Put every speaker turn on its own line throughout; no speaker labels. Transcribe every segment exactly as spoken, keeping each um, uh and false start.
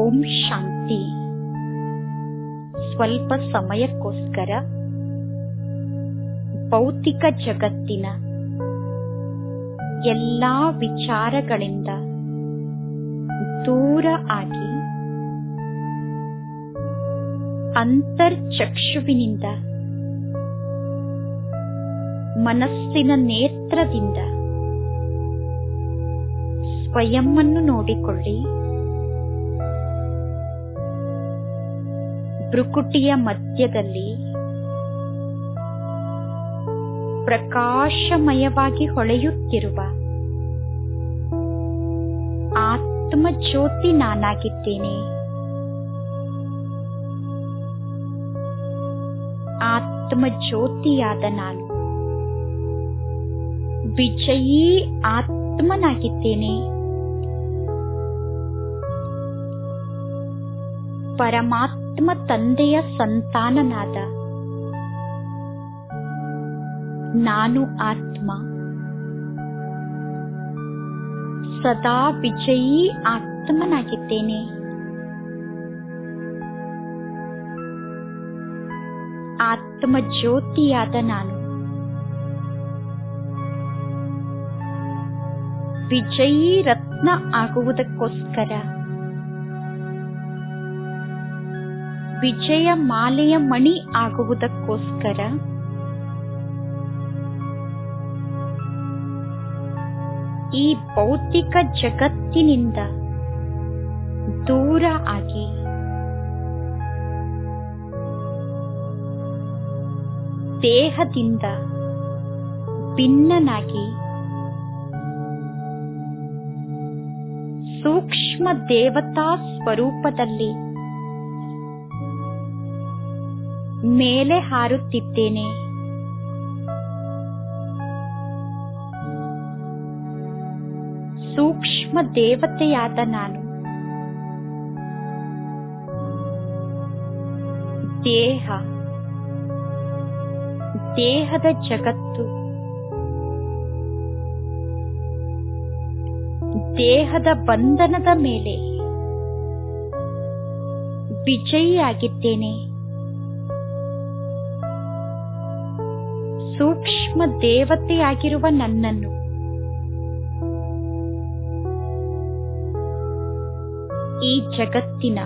ಓಂ ಶಾಂತಿ. ಸ್ವಲ್ಪ ಸಮಯಕ್ಕೋಸ್ಕರ ಭೌತಿಕ ಜಗತ್ತಿನ ಎಲ್ಲಾ ವಿಚಾರಗಳಿಂದ ದೂರ ಆಗಿ ಅಂತರ್ಚಕ್ಷುವಿನಿಂದ ಮನಸ್ಸಿನ ನೇತ್ರದಿಂದ ಸ್ವಯಂವನ್ನು ನೋಡಿಕೊಳ್ಳಿ. ಭ್ರುಕುಟಿಯ ಮಧ್ಯದಲ್ಲಿ ಪ್ರಕಾಶಮಯವಾಗಿ ಹೊಳೆಯುತ್ತಿರುವ ಆತ್ಮಜ್ಯೋತಿ ನಾನಾಗಿದ್ದೇನೆ. ಆತ್ಮಜ್ಯೋತಿಯಾದ ನಾನು ವಿಜಯೀ ಆತ್ಮನಾಗಿದ್ದೇನೆ. ಪರಮಾತ್ಮ ತಂದೆಯ ಸಂತಾನನಾದ ನಾನು ಆತ್ಮ ಸದಾ ವಿಜಯೀ ಆತ್ಮನಾಗಿದ್ದೇನೆ. ಆತ್ಮಜ್ಯೋತಿಯಾದ ನಾನು ವಿಜಯೀ ರತ್ನ ಆಗುವುದಕ್ಕೋಸ್ಕರ ವಿಜಯ ಮಾಲೆಯ ಮಣಿ ಆಗುವುದಕ್ಕೋಸ್ಕರ ಈ ಭೌತಿಕ ಜಗತ್ತಿನಿಂದ ದೂರ ಆಗಿ ದೇಹದಿಂದ ಭಿನ್ನನಾಗಿ ಸೂಕ್ಷ್ಮ ದೇವತಾ ಸ್ವರೂಪದಲ್ಲಿ ಮೇಲೆ ಹಾರುತ್ತಿದ್ದೇನೆ. ಸೂಕ್ಷ್ಮ ದೇವತೆಯಾದ ನಾನು ದೇಹ, ದೇಹದ ಜಗತ್ತು, ದೇಹದ ಬಂಧನದ ಮೇಲೆ ವಿಜಯಿಯಾಗಿದ್ದೇನೆ. ಸೂಕ್ಷ್ಮ ದೇವತೆಯಾಗಿರುವ ನನ್ನನ್ನು ಈ ಜಗತ್ತಿನ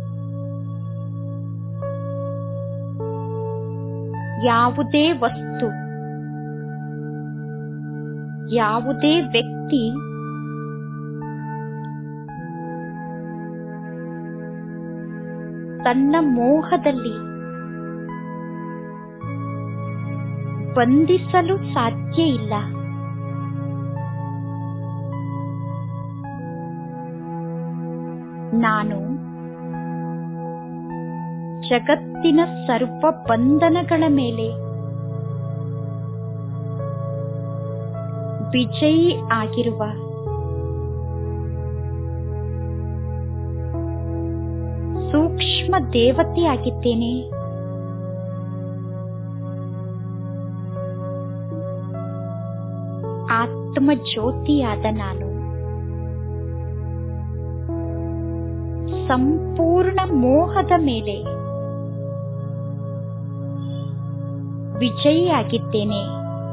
ಯಾವುದೇ ವಸ್ತು, ಯಾವುದೇ ವ್ಯಕ್ತಿ ತನ್ನ ಮೋಹದಲ್ಲಿ ಬಂಧಿಸಲು ಸಾಧ್ಯ ಇಲ್ಲ. ನಾನು ಜಗತ್ತಿನ ಸರ್ವ ಬಂಧನಗಳ ಮೇಲೆ ವಿಜಯಿ ಆಗಿರುವ ಸೂಕ್ಷ್ಮ ದೇವತೆಯಾಗಿದ್ದೇನೆ. ಆತ್ಮಜ್ಯೋತಿಯಾದ ನಾನು ಸಂಪೂರ್ಣ ಮೋಹದ ಮೇಲೆ ವಿಜಯಿಯಾಗಿದ್ದೇನೆ.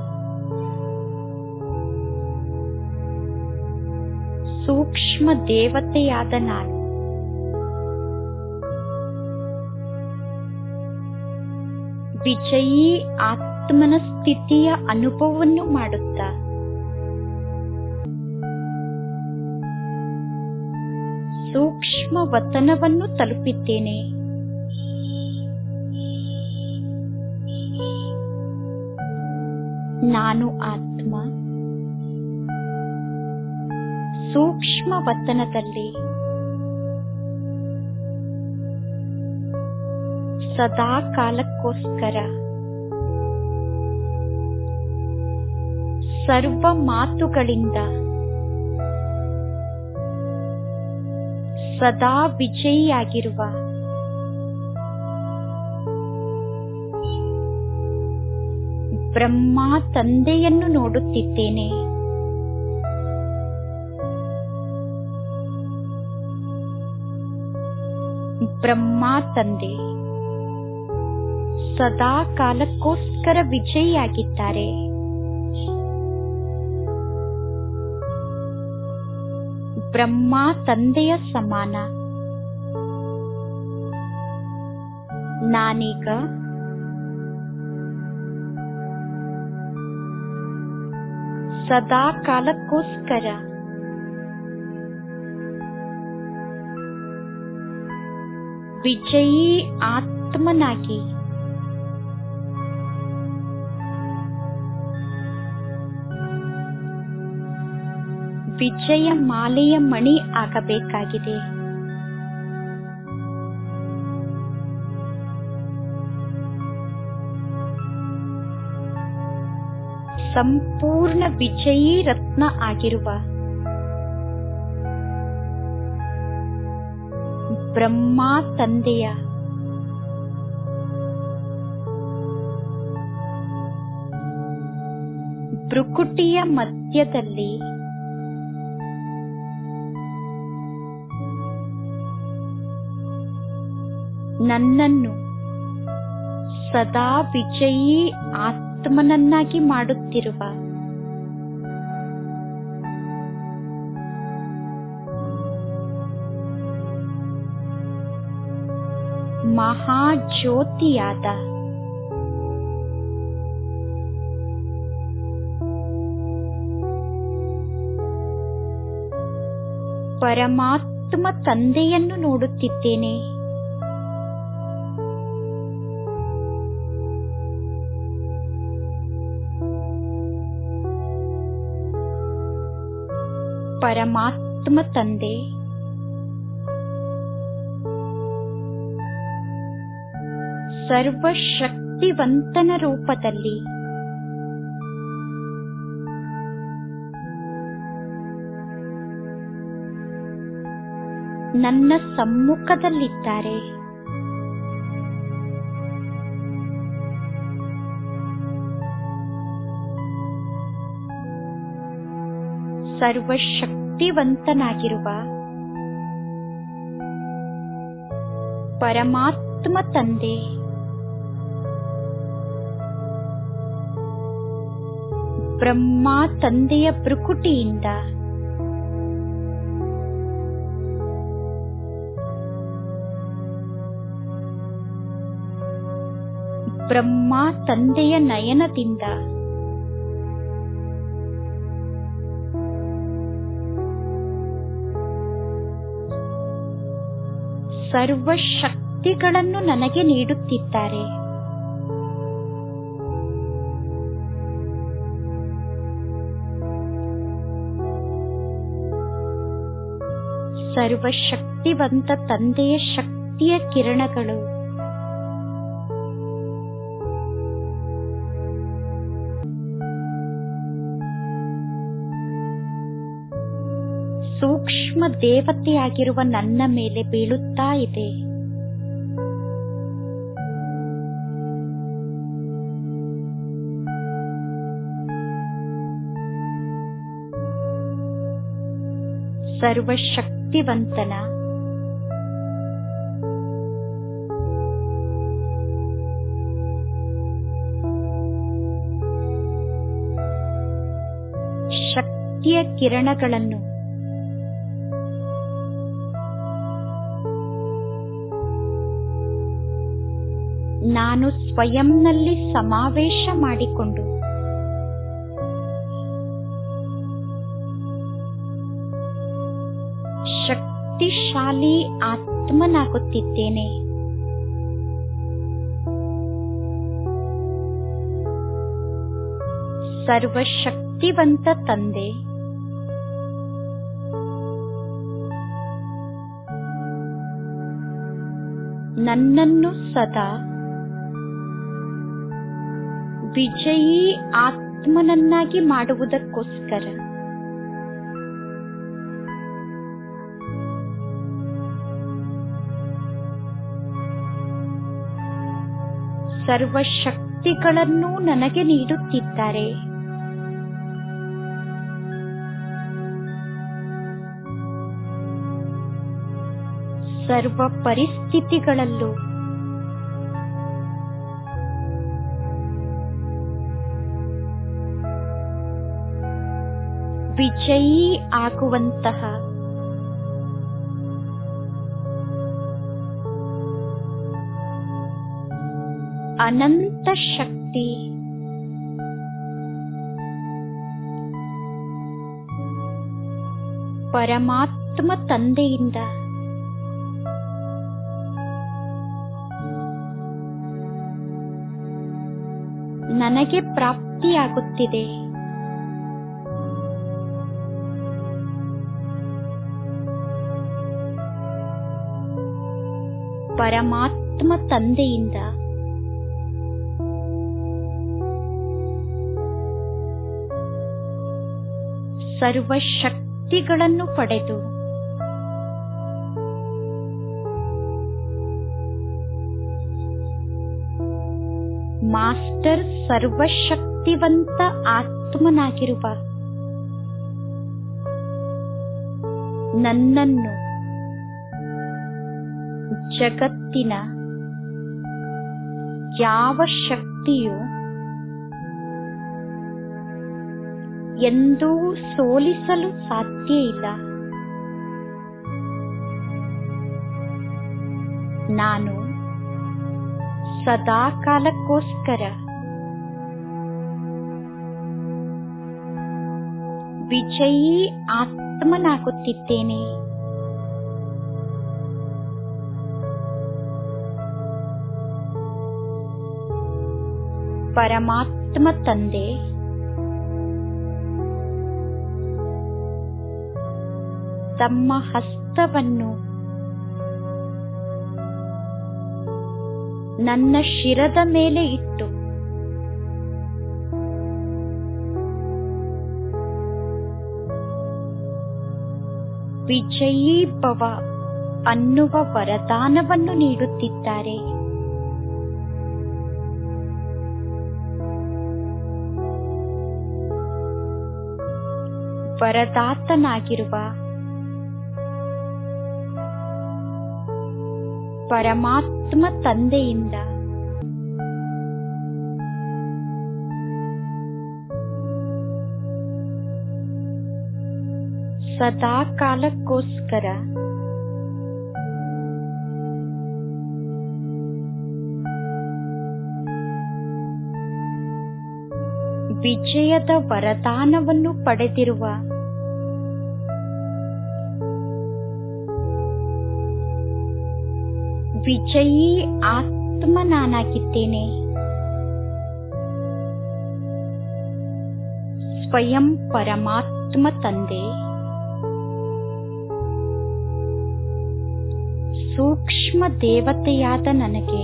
ಸೂಕ್ಷ್ಮ ದೇವತೆಯಾದ ನಾನು ವಿಜಯೀ ಆತ್ಮನ ಸ್ಥಿತಿಯ ಅನುಭವವನ್ನು ಮಾಡುತ್ತಾ ಸೂಕ್ಷ್ಮ ವತನವನ್ನು ತಲುಪಿದ್ದೇನೆ. ನಾನು ಆತ್ಮ ಸೂಕ್ಷ್ಮ ವತನದಲ್ಲಿ ಸದಾ ಕಾಲಕ್ಕೋಸ್ಕರ ಸರ್ವ ಮಾತುಗಳಿಂದ ಸದಾ ವಿಜಯಿಯಾಗಿರುವ ಬ್ರಹ್ಮ ತಂದೆಯನ್ನು ನೋಡುತ್ತಿದ್ದೇನೆ. ಬ್ರಹ್ಮ ತಂದೆ ಸದಾ ಕಾಲಕ್ಕೋಸ್ಕರ ವಿಜಯಿಯಾಗಿದ್ದಾರೆ. ಬ್ರಹ್ಮ ತಂದೆಯ ಸಮಾನ ನಾನೀಗ ಸದಾ ಕಾಲಕ್ಕೋಸ್ಕರ ವಿಜಯೀ ಆತ್ಮನಾಗಿ ವಿಜಯ ಮಾಲೆಯ ಮಣಿ ಆಗಬೇಕಾಗಿದೆ. ಸಂಪೂರ್ಣ ವಿಜಯೀ ರತ್ನ ಆಗಿರುವ ಬ್ರಹ್ಮ ತಂದೆಯ ಭ್ರುಕುಟಿಯ ಮಧ್ಯದಲ್ಲಿ ನನ್ನನ್ನು ಸದಾ ವಿಜಯೀ ಆತ್ಮನನ್ನಾಗಿ ಮಾಡುತ್ತಿರುವ ಮಹಾಜ್ಯೋತಿಯಾದ ಪರಮಾತ್ಮ ತಂದೆಯನ್ನು ನೋಡುತ್ತಿದ್ದೇನೆ. ಪರಮಾತ್ಮ ತಂದೆ ಸರ್ವಶಕ್ತಿವಂತನ ರೂಪದಲ್ಲಿ ನನ್ನ ಸಮ್ಮುಖದಲ್ಲಿದ್ದಾರೆ. ಸರ್ವಶಕ್ತಿವಂತನಾಗಿರುವ ಪರಮಾತ್ಮ ತಂದೆ ಬ್ರಹ್ಮ ತಂದೆಯ ಭ್ರುಕುಟಿಯಿಂದ ಬ್ರಹ್ಮ ತಂದೆಯ ನಯನದಿಂದ ಸರ್ವಶಕ್ತಿಗಳನ್ನು ನನಗೆ ನೀಡುತ್ತಿದ್ದಾರೆ. ಸರ್ವಶಕ್ತಿವಂತ ತಂದೆಯ ಶಕ್ತಿಯ ಕಿರಣಗಳು ಸೂಕ್ಷ್ಮ ದೇವತೆಯಾಗಿರುವ ನನ್ನ ಮೇಲೆ ಬೀಳುತ್ತಾ ಇದೆ. ಸರ್ವಶಕ್ತಿವಂತನ ಶಕ್ತಿಯ ಕಿರಣಗಳನ್ನು ನಾನು ಸ್ವಯಂನಲ್ಲಿ ಸಮಾವೇಶ ಮಾಡಿಕೊಂಡು ಶಕ್ತಿಶಾಲಿ ಆತ್ಮನಾಗುತ್ತಿದ್ದೇನೆ. ಸರ್ವಶಕ್ತಿವಂತ ತಂದೆ ನನ್ನನ್ನು ಸದಾ ವಿಜಯೀ ಆತ್ಮನನ್ನಾಗಿ ಮಾಡುವುದಕ್ಕೋಸ್ಕರ ಸರ್ವಶಕ್ತಿಗಳನ್ನು ನನಗೆ ನೀಡುತ್ತಿದ್ದಾರೆ. ಸರ್ವ ಪರಿಸ್ಥಿತಿಗಳಲ್ಲೂ ವಿಜಯೀ ಆಗುವಂತಹ ಅನಂತ ಶಕ್ತಿ ಪರಮಾತ್ಮ ತಂದೆಯಿಂದ ನನಗೆ ಪ್ರಾಪ್ತಿಯಾಗುತ್ತಿದೆ. ಪರಮಾತ್ಮ ತಂದೆಯಿಂದ ಸರ್ವ ಶಕ್ತಿಗಳನ್ನು ಪಡೆದು ಮಾಸ್ಟರ್ ಸರ್ವಶಕ್ತಿವಂತ ಆತ್ಮನಾಗಿರುವ ನನ್ನನ್ನು ಜಗತ್ತಿನ ಯಾವ ಶಕ್ತಿಯು ಎಂದೂ ಸೋಲಿಸಲು ಸಾಧ್ಯ ಇಲ್ಲ. ನಾನು ಸದಾ ಕಾಲಕ್ಕೋಸ್ಕರ ವಿಜಯೀ ಆತ್ಮನಾಗುತ್ತಿದ್ದೇನೆ. ಪರಮಾತ್ಮ ತಂದೆ ತಮ್ಮ ಹಸ್ತವನ್ನು ನನ್ನ ಶಿರದ ಮೇಲೆ ಇಟ್ಟು ವಿಜಯೀ ಭವ ಅನ್ನುವ ವರದಾನವನ್ನು ನೀಡುತ್ತಿದ್ದಾರೆ. ವರದಾತನಾಗಿರುವ ಪರಮಾತ್ಮ ತಂದೆಯಿಂದ ಸದಾ ಕಾಲಕ್ಕೋಸ್ಕರ ವಿಜಯದ ವರದಾನವನ್ನು ಪಡೆದಿರುವ ವಿಜಯೀ ಆತ್ಮ ನಾನಾಗಿದ್ದೇನೆ. ಸ್ವಯಂ ಪರಮಾತ್ಮ ತಂದೆ ಸೂಕ್ಷ್ಮ ದೇವತೆಯಾದ ನನಗೆ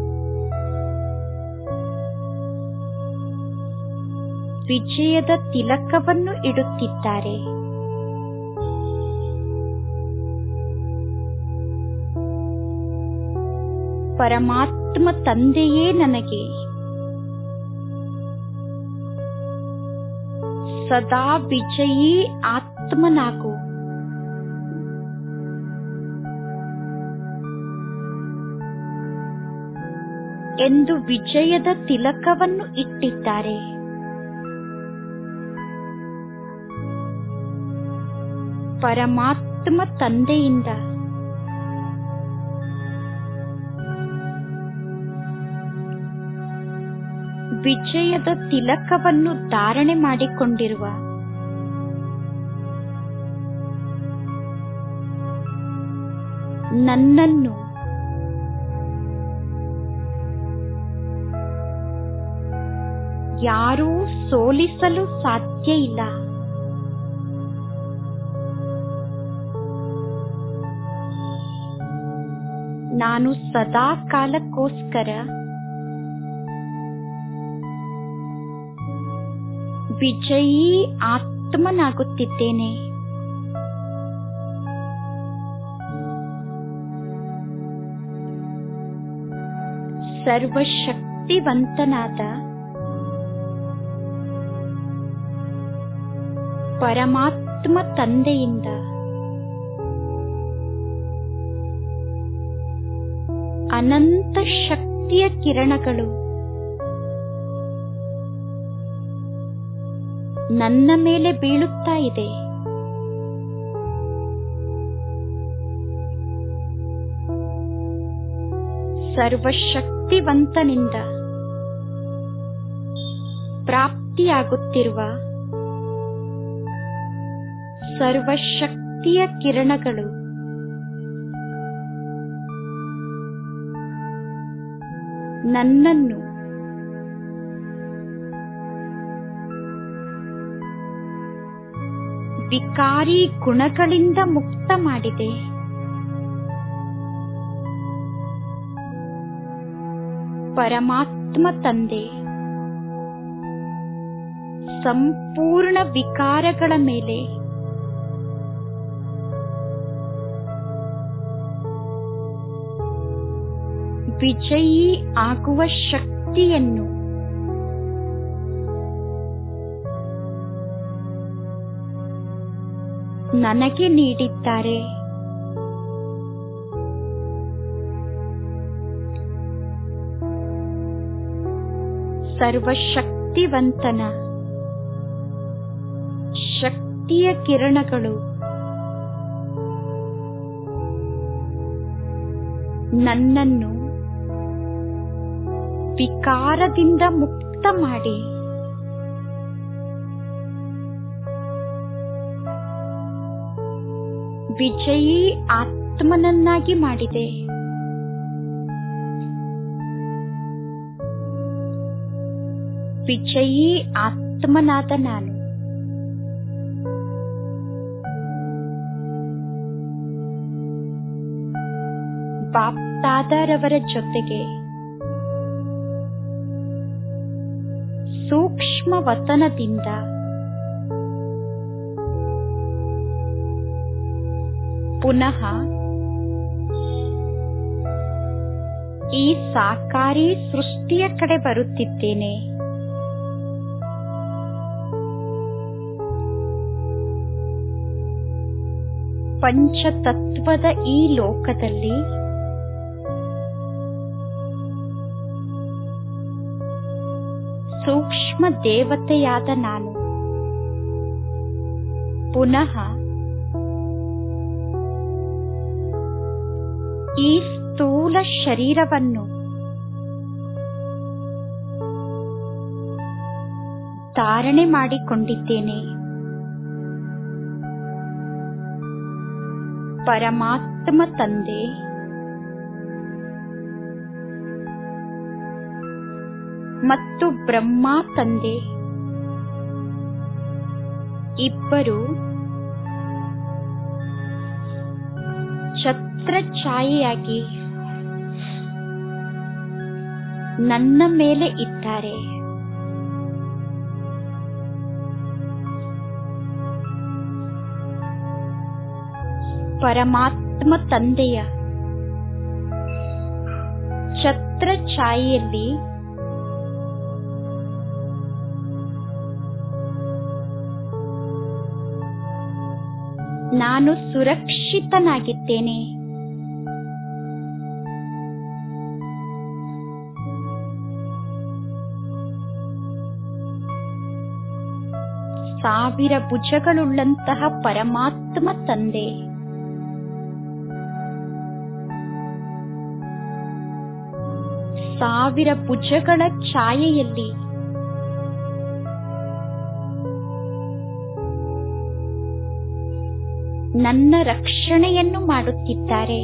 ವಿಜಯದ ತಿಲಕವನ್ನು ಇಡುತ್ತಿದ್ದಾರೆ. ಪರಮಾತ್ಮ ತಂದೆಯೇ ನನಗೆ ಸದಾ ವಿಜಯೀ ಆತ್ಮನಾಗು, ಎಂದು ವಿಜಯದ ತಿಲಕವನ್ನು ಇಟ್ಟಿದ್ದಾರೆ. ಪರಮಾತ್ಮ ತಂದೆಯಿಂದ ವಿಜಯದ ತಿಲಕವನ್ನು ಧಾರಣೆ ಮಾಡಿಕೊಂಡಿರುವ ನನ್ನನ್ನು ಯಾರೂ ಸೋಲಿಸಲು ಸಾಧ್ಯ ಇಲ್ಲ. ನಾನು ಸದಾ ಕಾಲಕ್ಕೋಸ್ಕರ ವಿಜಯೀ ಆತ್ಮನಾಗುತ್ತಿದ್ದೇನೆ. ಸರ್ವಶಕ್ತಿವಂತನಾದ ಪರಮಾತ್ಮ ತಂದೆಯಿಂದ ಅನಂತ ಶಕ್ತಿಯ ಕಿರಣಗಳು ನನ್ನ ಮೇಲೆ ಬೀಳುತ್ತಾ ಇದೆ. ಸರ್ವಶಕ್ತಿವಂತನಿಂದ ಪ್ರಾಪ್ತಿಯಾಗುತ್ತಿರುವ ಸರ್ವಶಕ್ತಿಯ ಕಿರಣಗಳು ನನ್ನನ್ನು ವಿಕಾರಿ ಗುಣಗಳಿಂದ ಮುಕ್ತ ಮಾಡಿದೆ. ಪರಮಾತ್ಮ ತಂದೆ ಸಂಪೂರ್ಣ ವಿಕಾರಗಳ ಮೇಲೆ ವಿಜಯೀ ಆಗುವ ಶಕ್ತಿಯನ್ನು ನನಗೆ ನೀಡಿದ್ದಾರೆ. ಸರ್ವಶಕ್ತಿವಂತನ ಶಕ್ತಿಯ ಕಿರಣಗಳು ನನ್ನನ್ನು ವಿಕಾರದಿಂದ ಮುಕ್ತ ಮಾಡಿ ವಿಜಯೀ ಆತ್ಮನನ್ನಾಗಿ ಮಾಡಿದೆ. ವಿಜಯೀ ಆತ್ಮನಾದ ನಾನು ಬಾಪ್ದಾದರವರ ಜೊತೆಗೆ ಸೂಕ್ಷ್ಮ ವತನದಿಂದ ಪುನಃ ಈ ಸಾಕಾರಿ ಸೃಷ್ಟಿಯ ಕಡೆ ಬರುತ್ತಿದ್ದೇನೆ. ಪಂಚತತ್ವದ ಈ ಲೋಕದಲ್ಲಿ ಸೂಕ್ಷ್ಮ ದೇವತೆಯಾದ ನಾನು ಪುನಃ ಈ ಸ್ಥೂಲ ಶರೀರವನ್ನು ಧಾರಣೆ ಮಾಡಿಕೊಂಡಿದ್ದೇನೆ. ಪರಮಾತ್ಮ ತಂದೆ ಮತ್ತು ಬ್ರಹ್ಮ ತಂದೆ ಇಬ್ಬರು ಛತ್ರಛಾಯೆಯಾಗಿ ನನ್ನ ಮೇಲೆ ಇದ್ದಾರೆ. ಪರಮಾತ್ಮ ತಂದೆಯ ಛತ್ರಛಾಯೆಯಲ್ಲಿ ನಾನು ಸುರಕ್ಷಿತನಾಗಿದ್ದೇನೆ. ಸಾವಿರ ಭುಜಗಳುಳ್ಳಂತಹ ಪರಮಾತ್ಮ ತಂದೆ ಸಾವಿರ ಭುಜಗಳ ಛಾಯೆಯಲ್ಲಿ ನನ್ನ ರಕ್ಷಣೆಯನ್ನು ಮಾಡುತ್ತಿದ್ದಾರೆ.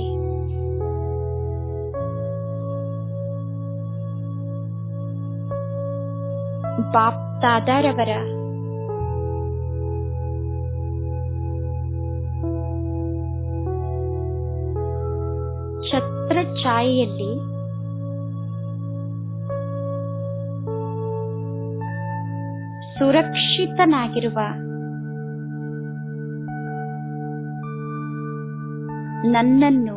ಬಾಪ್ದಾದರವರ ಛತ್ರಛಾಯೆಯಲ್ಲಿ ಸುರಕ್ಷಿತನಾಗಿರುವ ನನ್ನನ್ನು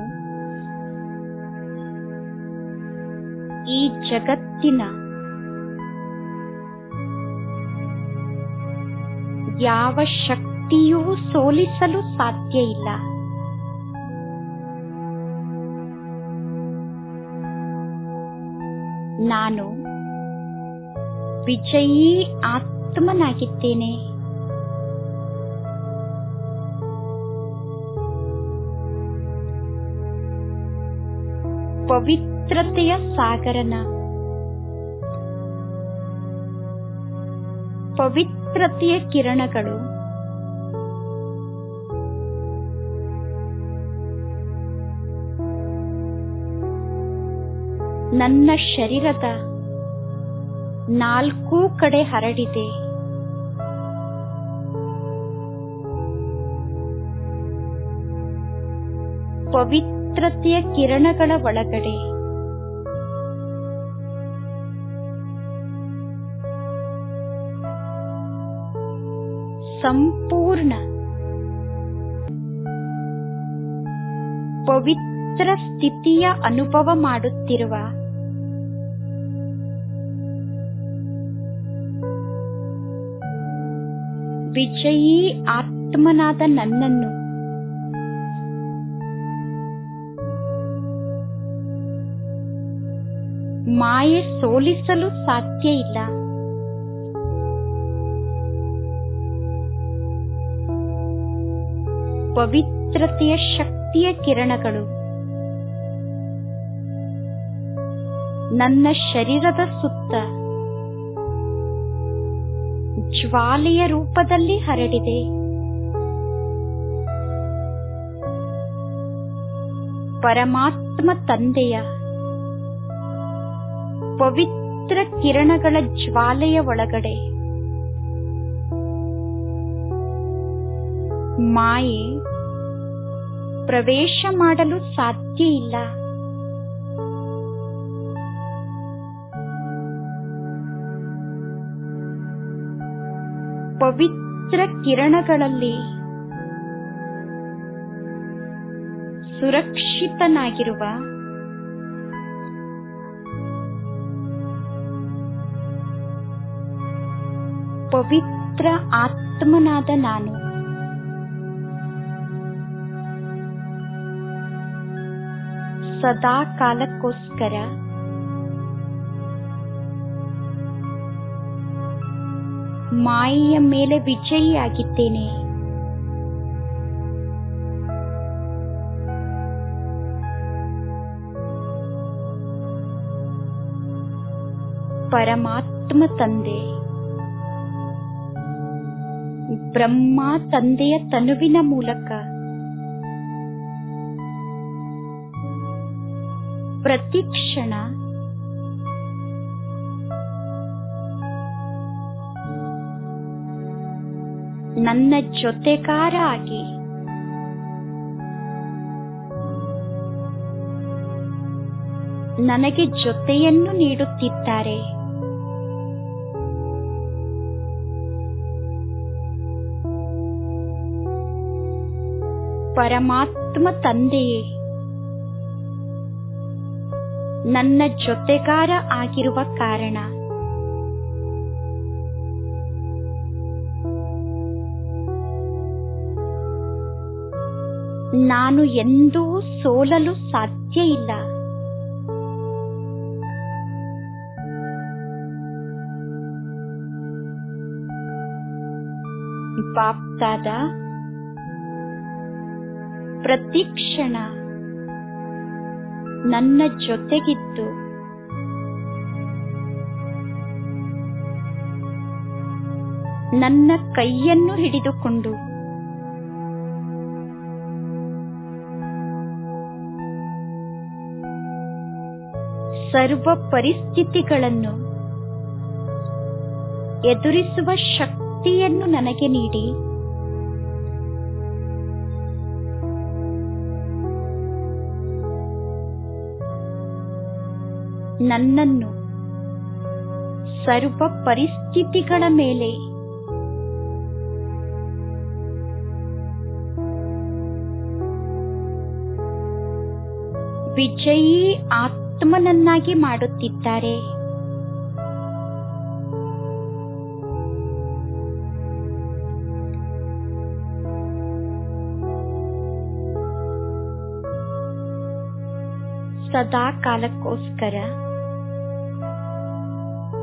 ಈ ಜಗತ್ತಿನ ಯಾವ ಶಕ್ತಿಯೂ ಸೋಲಿಸಲು ಸಾಧ್ಯ ಇಲ್ಲ. ನಾನು ವಿಜಯೀ ಆತ್ಮನಾಗಿದ್ದೇನೆ. ಪವಿತ್ರತೆಯ ಸಾಗರನ ಪವಿತ್ರತೆಯ ಕಿರಣಗಳು ನನ್ನ ಶರೀರದ ನಾಲ್ಕೂ ಕಡೆ ಹರಡಿದೆ. ಪವಿತ್ರತೆಯ ಕಿರಣಗಳ ಒಳಗಡೆ ಸಂಪೂರ್ಣ ಪವಿತ್ರ ಸ್ಥಿತಿಯ ಅನುಭವ ಮಾಡುತ್ತಿರುವ ವಿಜಯೀ ಆತ್ಮನಾದ ನನ್ನನ್ನು ಮಾಯೆ ಸೋಲಿಸಲು ಸಾಧ್ಯ ಇಲ್ಲ. ಪವಿತ್ರತೆಯ ಶಕ್ತಿಯ ಕಿರಣಗಳು ನನ್ನ ಶರೀರದ ಸುತ್ತ ಜ್ವಾಲೆಯ ರೂಪದಲ್ಲಿ ಹರಡಿದೆ. ಪರಮಾತ್ಮ ತಂದೆಯ ಪವಿತ್ರ ಕಿರಣಗಳ ಜ್ವಾಲೆಯ ಒಳಗಡೆ ಮಾಯೆ ಪ್ರವೇಶ ಮಾಡಲು ಸಾಧ್ಯ ಇಲ್ಲ. ಪವಿತ್ರ ಕಿರಣಗಳಲ್ಲಿ ಸುರಕ್ಷಿತನಾಗಿರುವ ಪವಿತ್ರ ಆತ್ಮನಾದ ನಾನು ಸದಾ ಕಾಲಕ್ಕೋಸ್ಕರ ಮಾಯೆಯ ಮೇಲೆ ವಿಜಯಿಯಾಗಿದ್ದೇನೆ. ಪರಮಾತ್ಮ ತಂದೆ ಬ್ರಹ್ಮ ತಂದೆಯ ತನುವಿನ ಮೂಲಕ ಪ್ರತಿ ಕ್ಷಣ ನನ್ನ ಜೊತೆಗಾರ ಆಗಿ ನನಗೆ ಜೊತೆಯನ್ನು ನೀಡುತ್ತಿದ್ದಾರೆ. ಪರಮಾತ್ಮ ತಂದೆಯೇ ನನ್ನ ಜೊತೆಗಾರ ಆಗಿರುವ ಕಾರಣ ನಾನು ಎಂದೂ ಸೋಲಲು ಸಾಧ್ಯ ಇಲ್ಲ. ಬಾಪ್ದಾದ ಪ್ರತಿ ಕ್ಷಣ ನನ್ನ ಜೊತೆಗಿದ್ದು ನನ್ನ ಕೈಯನ್ನು ಹಿಡಿದುಕೊಂಡು ಸರ್ವ ಪರಿಸ್ಥಿತಿಗಳನ್ನು ಎದುರಿಸುವ ಶಕ್ತಿಯನ್ನು ನನಗೆ ನೀಡಿ ನನ್ನನ್ನು ಸರ್ವ ಪರಿಸ್ಥಿತಿಗಳ ಮೇಲೆ ವಿಜಯೀ ಆತ್ಮನನ್ನಾಗಿ ಮಾಡುತ್ತಿದ್ದಾರೆ. ಸದಾ ಕಾಲಕ್ಕೋಸ್ಕರ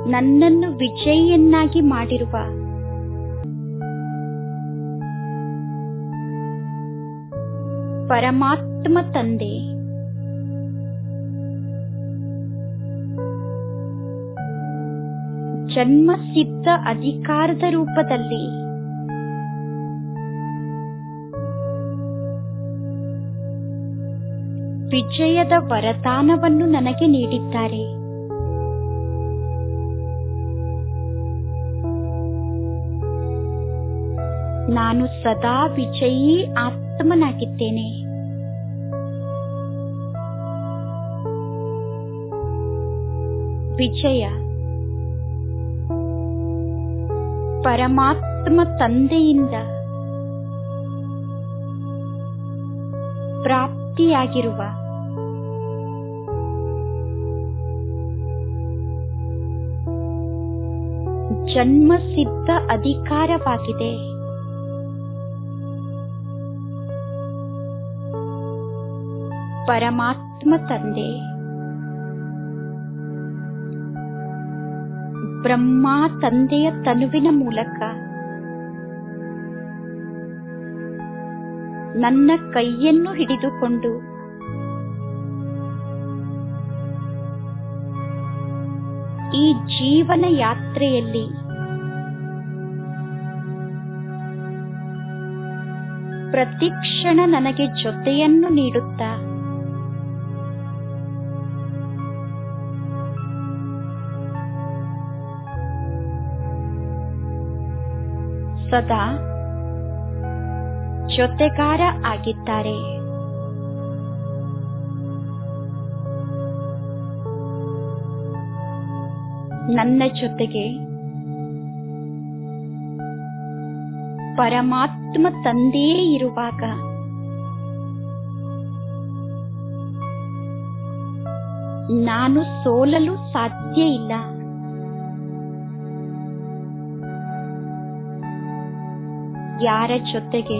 ನನ್ನನ್ನು ವಿಜಯಿಯನ್ನಾಗಿ ಮಾಡಿರುವ ಪರಮಾತ್ಮ ತಂದೆ ಜನ್ಮಸಿದ್ಧ ಅಧಿಕಾರದ ರೂಪದಲ್ಲಿ ವಿಜಯದ ವರದಾನವನ್ನು ನನಗೆ ನೀಡಿದ್ದಾರೆ. ನಾನು ಸದಾ ವಿಜಯೀ ಆತ್ಮನಾಗಿದ್ದೇನೆ. ವಿಜಯ ಪರಮಾತ್ಮ ತಂದೆಯಿಂದ ಪ್ರಾಪ್ತಿಯಾಗಿರುವ ಜನ್ಮಸಿದ್ಧ ಅಧಿಕಾರವಾಗಿದೆ. ಪರಮಾತ್ಮ ತಂದೆ ಬ್ರಹ್ಮ ತಂದೆಯ ತನುವಿನ ಮೂಲಕ ನನ್ನ ಕೈಯನ್ನು ಹಿಡಿದುಕೊಂಡು ಈ ಜೀವನ ಯಾತ್ರೆಯಲ್ಲಿ ಪ್ರತಿಕ್ಷಣ ನನಗೆ ಜೊತೆಯನ್ನು ನೀಡುತ್ತಾ ಸದಾ ಜೊತೆಗಾರ ಆಗಿದ್ದಾರೆ. ನನ್ನ ಜೊತೆಗೆ ಪರಮಾತ್ಮ ತಂದೆಯೇ ಇರುವಾಗ ನಾನು ಸೋಲಲು ಸಾಧ್ಯ ಇಲ್ಲ. ಯಾರ ಜೊತೆಗೆ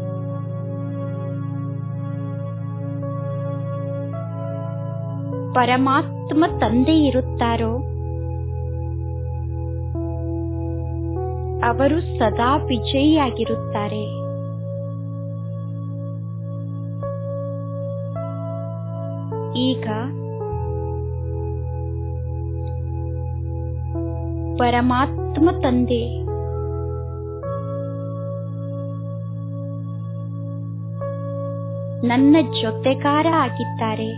ಪರಮಾತ್ಮ ತಂದೆ ಇರುತ್ತಾರೋ ಅವರು ಸದಾ ವಿಜಯಿಯಾಗಿರುತ್ತಾರೆ. ಈಗ ಪರಮಾತ್ಮ ತಂದೆ ನನ್ನ ಜೊತೆಗಾರ ಆಗಿದ್ದಾರೆ.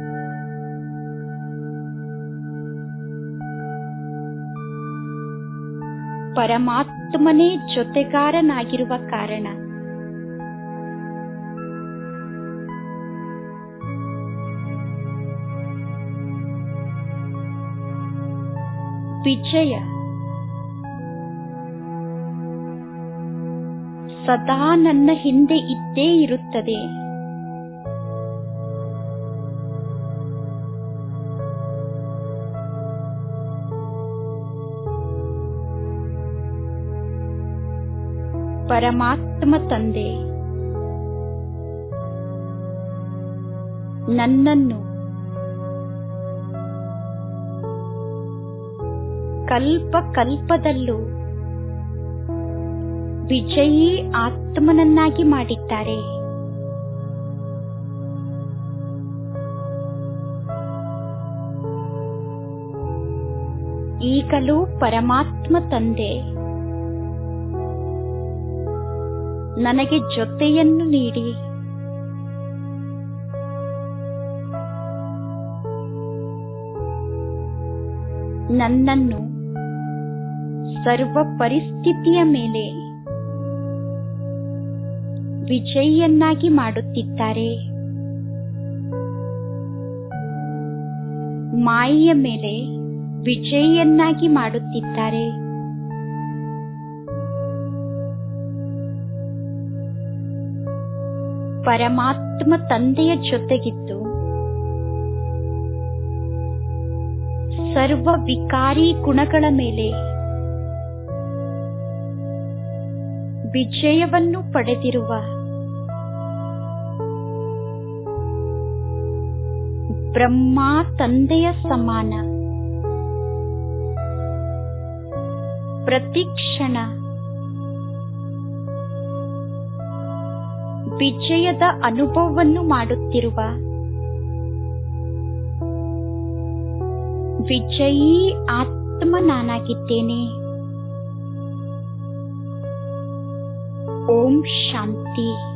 ಪರಮಾತ್ಮನೇ ಜೊತೆಗಾರನಾಗಿರುವ ಕಾರಣ ವಿಜಯ ಸದಾ ನನ್ನ ಹಿಂದೆ ಇದ್ದೇ ಇರುತ್ತದೆ. ಪರಮಾತ್ಮ ತಂದೆ ನನ್ನನ್ನು ಕಲ್ಪ ಕಲ್ಪದಲ್ಲೂ ವಿಜಯೀ ಆತ್ಮನನ್ನಾಗಿ ಮಾಡಿದ್ದಾರೆ. ಈಗಲೂ ಪರಮಾತ್ಮ ತಂದೆ ನನಗೆ ಜೊತೆಯನ್ನು ನೀಡಿ ನನ್ನನ್ನು ಸರ್ವ ಪರಿಸ್ಥಿತಿಯ ಮೇಲೆ ವಿಜಯಿಯನ್ನಾಗಿ ಮಾಡುತ್ತಿದ್ದಾರೆ. ಮಾಯೆಯ ಮೇಲೆ ವಿಜಯಿಯನ್ನಾಗಿ ಮಾಡುತ್ತಿದ್ದಾರೆ. ಪರಮಾತ್ಮ ತಂದೆಯ ಜೊತೆಗಿದ್ದು ಸರ್ವ ವಿಕಾರಿ ಗುಣಗಳ ಮೇಲೆ ವಿಜಯವನ್ನು ಪಡೆದಿರುವ ಬ್ರಹ್ಮ ತಂದೆಯ ಸಮಾನ ಪ್ರತಿ ಕ್ಷಣ ವಿಜಯದ ಅನುಭವವನ್ನು ಮಾಡುತ್ತಿರುವ ವಿಜಯೀ ಆತ್ಮ ನಾನಾಗಿದ್ದೇನೆ. ಓಂ ಶಾಂತಿ.